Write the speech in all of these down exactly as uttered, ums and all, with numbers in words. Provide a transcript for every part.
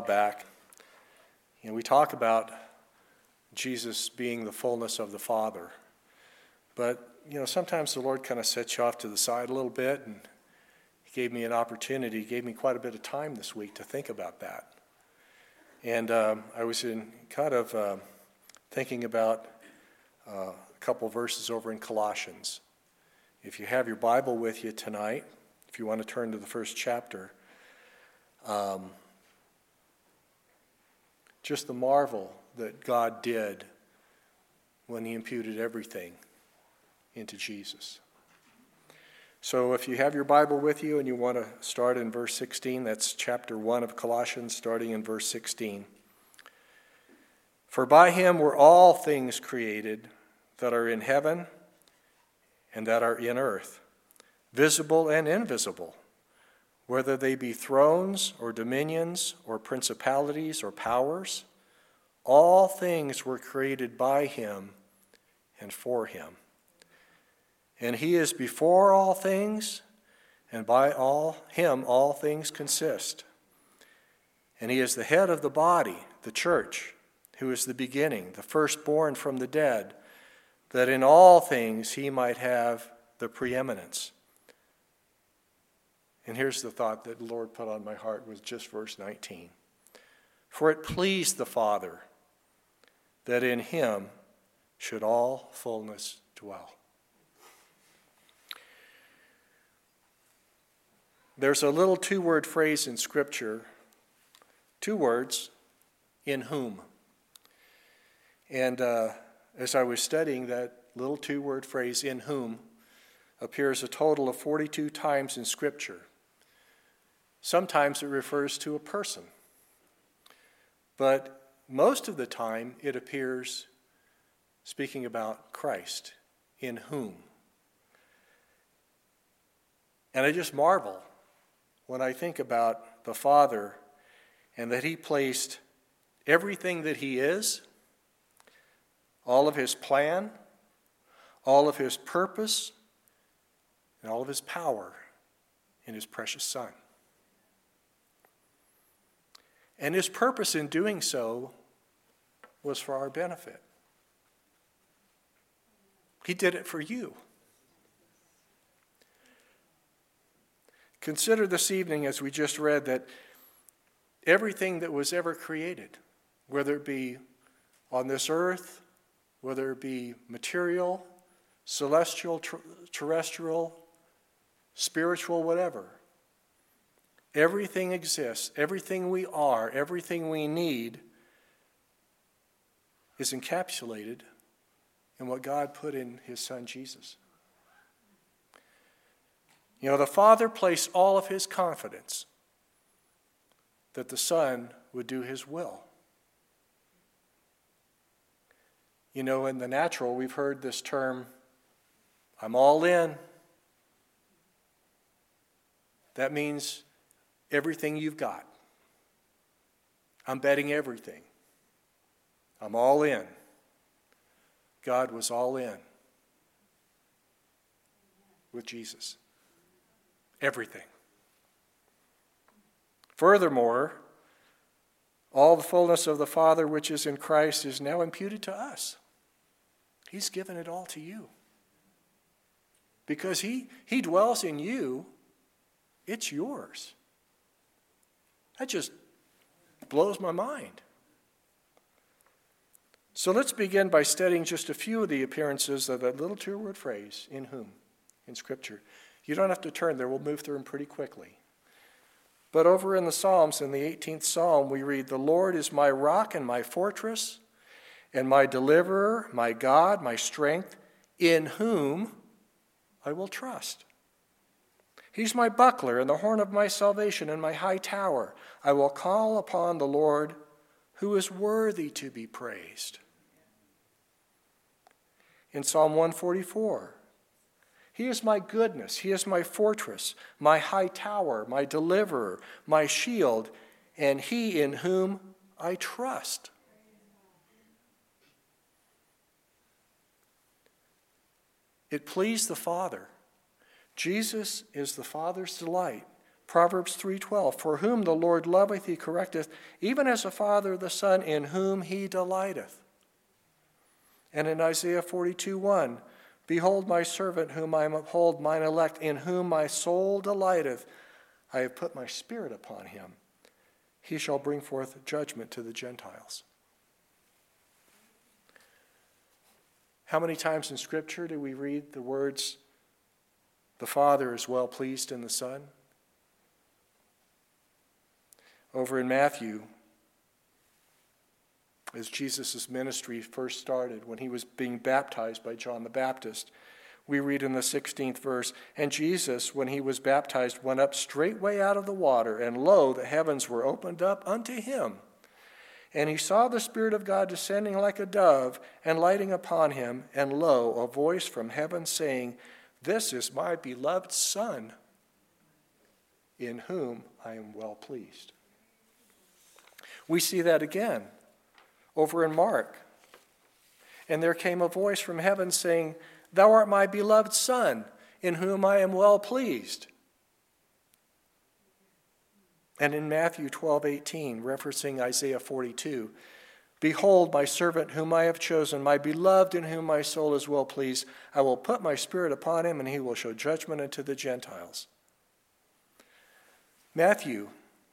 back. You know, we talk about Jesus being the fullness of the Father. But, you know, sometimes the Lord kind of sets you off to the side a little bit, and he gave me an opportunity, he gave me quite a bit of time this week to think about that. And um, I was in kind of uh, thinking about uh, a couple verses over in Colossians. If you have your Bible with you tonight, if you want to turn to the first chapter, um, just the marvel that God did when he imputed everything into Jesus. So if you have your Bible with you and you want to start in verse sixteen, that's chapter one of Colossians, starting in verse sixteen. For by him were all things created that are in heaven and that are in earth, visible and invisible, whether they be thrones or dominions or principalities or powers. All things were created by him and for him. And he is before all things, and by all him all things consist. And he is the head of the body, the church, who is the beginning, the firstborn from the dead, that in all things he might have the preeminence. And here's the thought that the Lord put on my heart, was just verse nineteen. For it pleased the Father that in him should all fullness dwell. There's a little two-word phrase in Scripture, two words, in whom. And uh, as I was studying, that little two-word phrase, in whom, appears a total of forty-two times in Scripture. Sometimes it refers to a person, but most of the time it appears speaking about Christ, in whom. And I just marvel when I think about the Father and that he placed everything that he is, all of his plan, all of his purpose, and all of his power in his precious Son. And his purpose in doing so was for our benefit. He did it for you. Consider this evening, as we just read, that everything that was ever created, whether it be on this earth, whether it be material, celestial, ter- terrestrial, spiritual, whatever, everything exists, everything we are, everything we need is encapsulated in what God put in his Son Jesus. You know, the Father placed all of his confidence that the Son would do his will. You know, in the natural, we've heard this term, I'm all in. That means everything you've got. I'm betting everything. I'm all in. God was all in with Jesus. Everything. Furthermore, all the fullness of the Father which is in Christ is now imputed to us. He's given it all to you. Because he, he dwells in you, it's yours. That just blows my mind. So let's begin by studying just a few of the appearances of that little two-word phrase, in whom, in Scripture. You don't have to turn there. We'll move through them pretty quickly. But over in the Psalms, in the eighteenth Psalm, we read, the Lord is my rock and my fortress, and my deliverer, my God, my strength, in whom I will trust. He's my buckler and the horn of my salvation and my high tower. I will call upon the Lord, who is worthy to be praised. In Psalm one forty-four, he is my goodness, he is my fortress, my high tower, my deliverer, my shield, and he in whom I trust. It pleased the Father. Jesus is the Father's delight, Proverbs three twelve, for whom the Lord loveth he correcteth, even as a father the son in whom he delighteth. And in Isaiah forty-two one, behold my servant whom I uphold, mine elect, in whom my soul delighteth. I have put my spirit upon him. He shall bring forth judgment to the Gentiles. How many times in Scripture do we read the words, the Father is well pleased in the Son? Over in Matthew, as Jesus' ministry first started, when he was being baptized by John the Baptist, we read in the sixteenth verse, and Jesus, when he was baptized, went up straightway out of the water, and lo, the heavens were opened up unto him. And he saw the Spirit of God descending like a dove and lighting upon him, and lo, a voice from heaven saying, this is my beloved Son, in whom I am well pleased. We see that again over in Mark. And there came a voice from heaven saying, thou art my beloved Son, in whom I am well pleased. And in Matthew twelve eighteen, referencing Isaiah forty-two, behold, my servant whom I have chosen, my beloved in whom my soul is well pleased. I will put my spirit upon him, and he will show judgment unto the Gentiles. Matthew,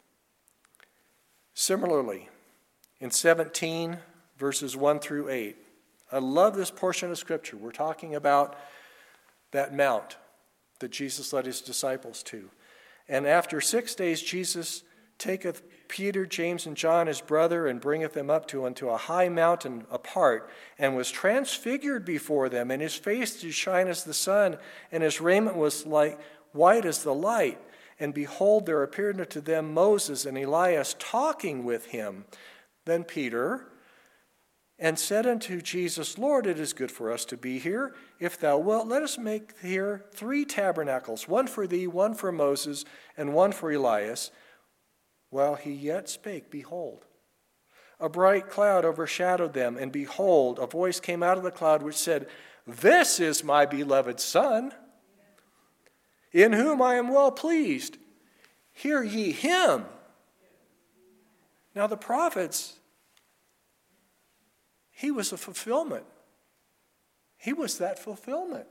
similarly, in seventeen, verses one through eight, I love this portion of Scripture. We're talking about that mount that Jesus led his disciples to. And after six days, Jesus taketh Peter, James, and John, his brother, and bringeth them up to unto a high mountain apart, and was transfigured before them, and his face did shine as the sun, and his raiment was like white as the light. And behold, there appeared unto them Moses and Elias talking with him. Then Peter, and said unto Jesus, Lord, it is good for us to be here. If thou wilt, let us make here three tabernacles, one for thee, one for Moses, and one for Elias. While he yet spake, behold, a bright cloud overshadowed them, and behold, a voice came out of the cloud which said, this is my beloved Son, in whom I am well pleased. Hear ye him. Now the prophets, he was a fulfillment. He was that fulfillment.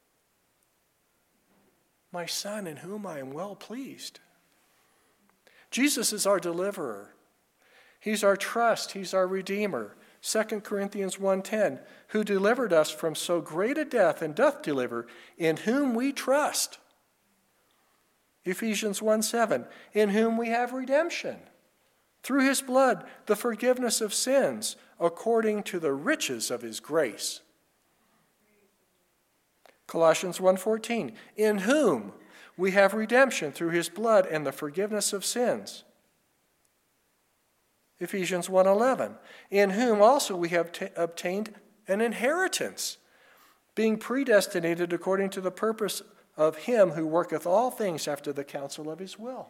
My Son, in whom I am well pleased. Jesus is our deliverer. He's our trust. He's our redeemer. Second Corinthians one ten, who delivered us from so great a death and doth deliver, in whom we trust. Ephesians one seven, in whom we have redemption, through his blood, the forgiveness of sins, according to the riches of his grace. Colossians one fourteen, in whom we have redemption through his blood and the forgiveness of sins. Ephesians one eleven, in whom also we have t- obtained an inheritance, being predestinated according to the purpose of him who worketh all things after the counsel of his will.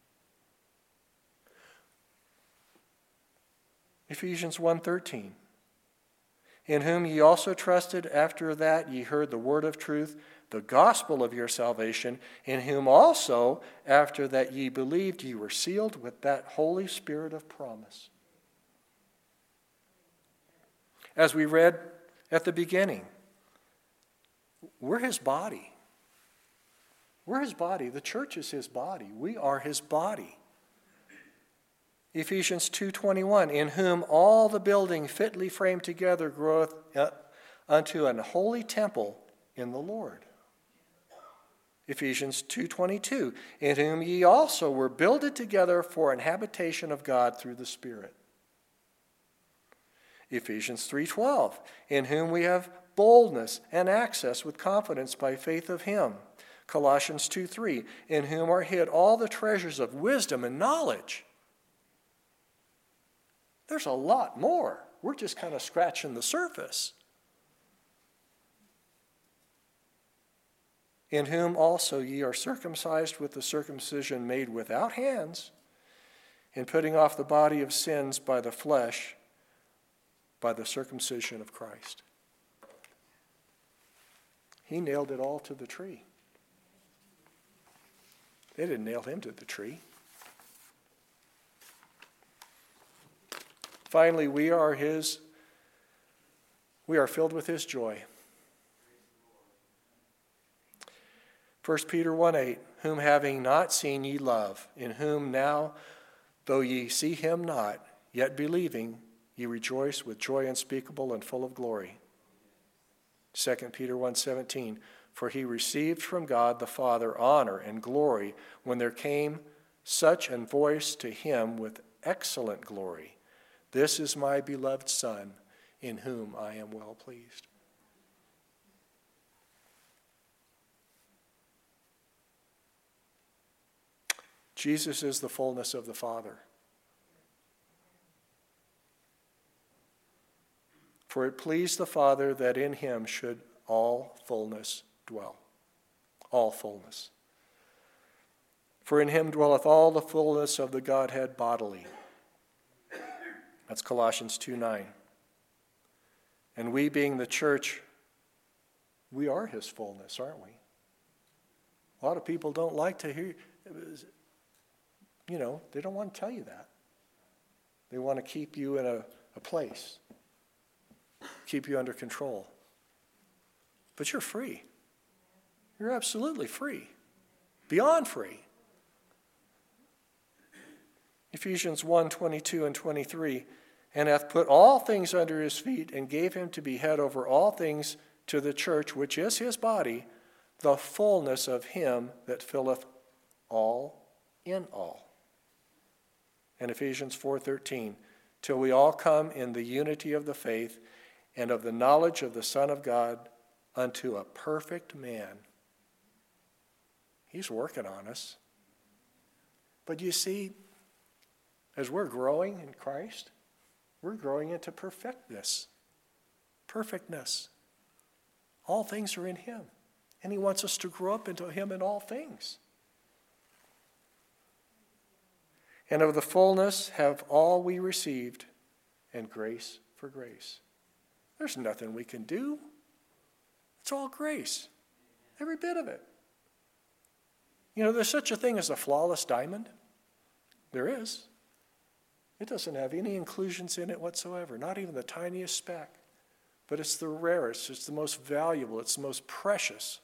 Ephesians one thirteen, in whom ye also trusted, after that ye heard the word of truth, the gospel of your salvation, in whom also, after that ye believed, ye were sealed with that Holy Spirit of promise. As we read at the beginning, we're his body. We're his body. The church is his body. We are his body. Ephesians two twenty-one, in whom all the building fitly framed together groweth unto an holy temple in the Lord. Ephesians two twenty-two, in whom ye also were builded together for an habitation of God through the Spirit. Ephesians three twelve, in whom we have boldness and access with confidence by faith of him. Colossians two three, in whom are hid all the treasures of wisdom and knowledge. There's a lot more. We're just kind of scratching the surface. In whom also ye are circumcised with the circumcision made without hands, in putting off the body of sins by the flesh, by the circumcision of Christ. He nailed it all to the tree. They didn't nail him to the tree. Finally, we are his, we are filled with his joy. First Peter one eight, whom having not seen ye love, in whom now, though ye see him not, yet believing, ye rejoice with joy unspeakable and full of glory. Second Peter one seventeen, for he received from God the Father honor and glory when there came such an voice to him with excellent glory. This is my beloved Son, in whom I am well pleased. Jesus is the fullness of the Father. For it pleased the Father that in him should all fullness dwell. All fullness. For in him dwelleth all the fullness of the Godhead bodily. That's Colossians two nine. And we being the church, we are his fullness, aren't we? A lot of people don't like to hear, you know, they don't want to tell you that. They want to keep you in a, a place, keep you under control. But you're free. You're absolutely free, beyond free. Ephesians one twenty-two and twenty-three, and hath put all things under his feet, and gave him to be head over all things to the church, which is his body, the fullness of him that filleth all in all. And Ephesians four thirteen, till we all come in the unity of the faith and of the knowledge of the Son of God unto a perfect man. He's working on us. But you see, as we're growing in Christ, we're growing into perfectness. Perfectness. All things are in him. And he wants us to grow up into him in all things. And of the fullness have all we received, and grace for grace. There's nothing we can do. It's all grace. Every bit of it. You know, there's such a thing as a flawless diamond. There is. It doesn't have any inclusions in it whatsoever, not even the tiniest speck. But it's the rarest, it's the most valuable, it's the most precious.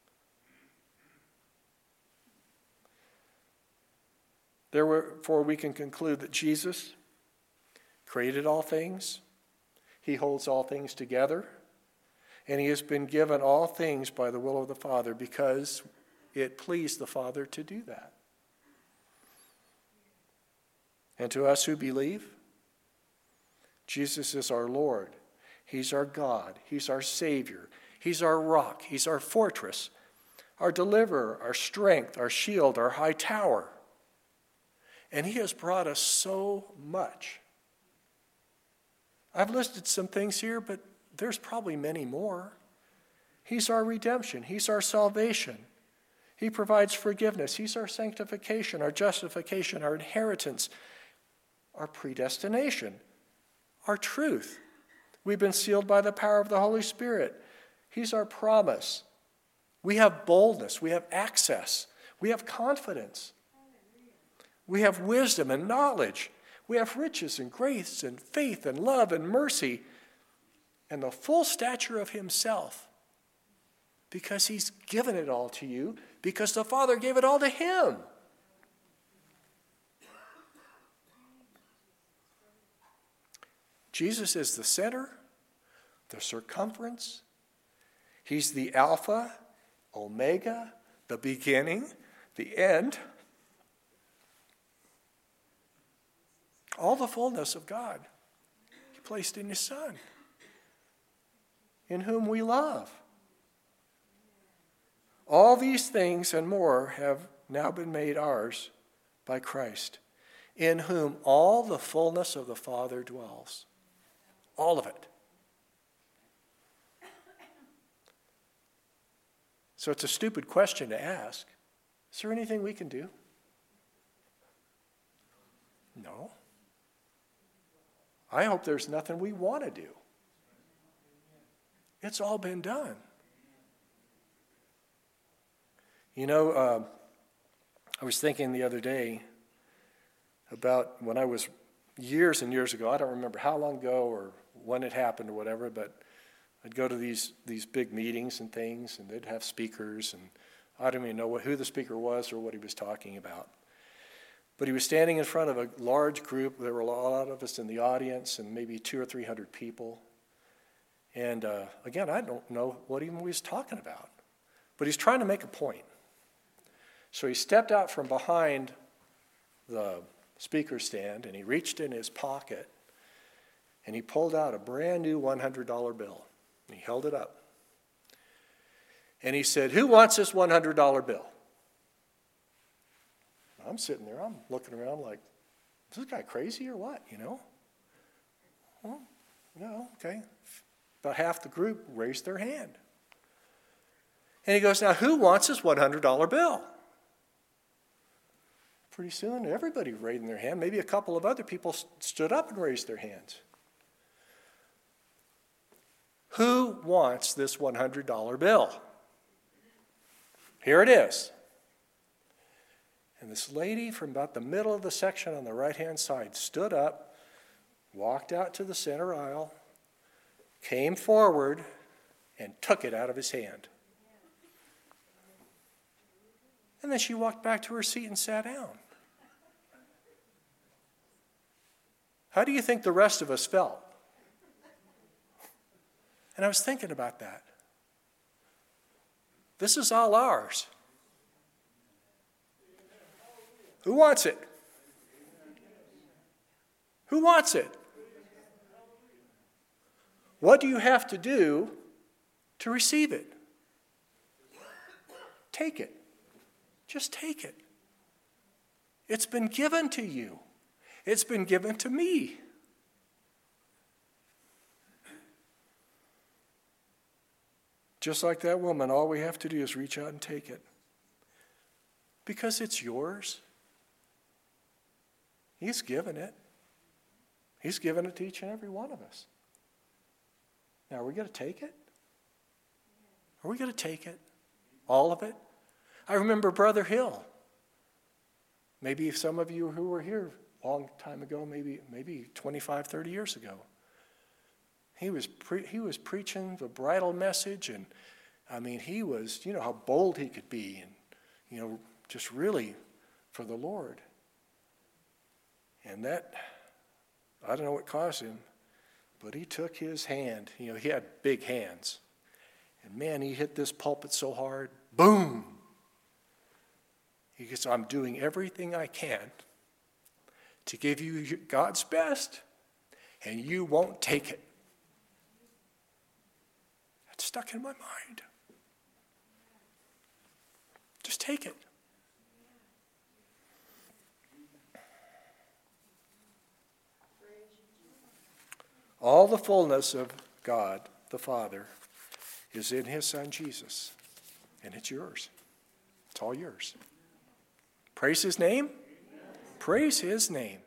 Therefore, we can conclude that Jesus created all things, he holds all things together, and he has been given all things by the will of the Father because it pleased the Father to do that. And to us who believe, Jesus is our Lord. He's our God. He's our Savior. He's our rock. He's our fortress, our deliverer, our strength, our shield, our high tower. And he has brought us so much. I've listed some things here, but there's probably many more. He's our redemption. He's our salvation. He provides forgiveness. He's our sanctification, our justification, our inheritance, our predestination, our truth. We've been sealed by the power of the Holy Spirit. He's our promise. We have boldness. We have access. We have confidence. We have wisdom and knowledge. We have riches and grace and faith and love and mercy and the full stature of himself because he's given it all to you because the Father gave it all to him. Jesus is the center, the circumference. He's the Alpha, Omega, the beginning, the end. All the fullness of God he placed in his Son, in whom we love. All these things and more have now been made ours by Christ, in whom all the fullness of the Father dwells. All of it. So it's a stupid question to ask. Is there anything we can do? No. I hope there's nothing we want to do. It's all been done. You know, uh, I was thinking the other day about when I was years and years ago, I don't remember how long ago or when it happened or whatever, but I'd go to these these big meetings and things, and they'd have speakers, and I don't even know what, who the speaker was or what he was talking about. But he was standing in front of a large group. There were a lot of us in the audience, and maybe two or three hundred people. And uh, again, I don't know what even he was talking about, but he's trying to make a point. So he stepped out from behind the speaker stand, and he reached in his pocket, and he pulled out a brand new one hundred dollar bill. And he held it up. And he said, "Who wants this one hundred dollar bill?" I'm sitting there, I'm looking around like, is this guy crazy or what, you know? Well, no, okay. About half the group raised their hand. And he goes, "Now, who wants this one hundred dollar bill?" Pretty soon, everybody raised their hand. Maybe a couple of other people stood up and raised their hands. Who wants this one hundred dollar bill? Here it is. And this lady from about the middle of the section on the right-hand side stood up, walked out to the center aisle, came forward, and took it out of his hand. And then she walked back to her seat and sat down. How do you think the rest of us felt? And I was thinking about that. This is all ours. Who wants it? Who wants it? What do you have to do to receive it? Take it. Just take it. It's been given to you. It's been given to me. Just like that woman, all we have to do is reach out and take it. Because it's yours. He's given it. He's given it to each and every one of us. Now, are we going to take it? Are we going to take it? All of it? I remember Brother Hill. Maybe some of you who were here a long time ago, maybe maybe twenty-five, thirty years ago. He was pre- he was preaching the bridal message, and I mean, he was, you know, how bold he could be, and, you know, just really for the Lord. And that, I don't know what caused him, but he took his hand, you know, he had big hands. And man, he hit this pulpit so hard, boom. He goes, "I'm doing everything I can to give you God's best, and you won't take it." That's stuck in my mind. Just take it. All the fullness of God, the Father, is in his Son Jesus, and it's yours. It's all yours. Praise his name. Praise his name.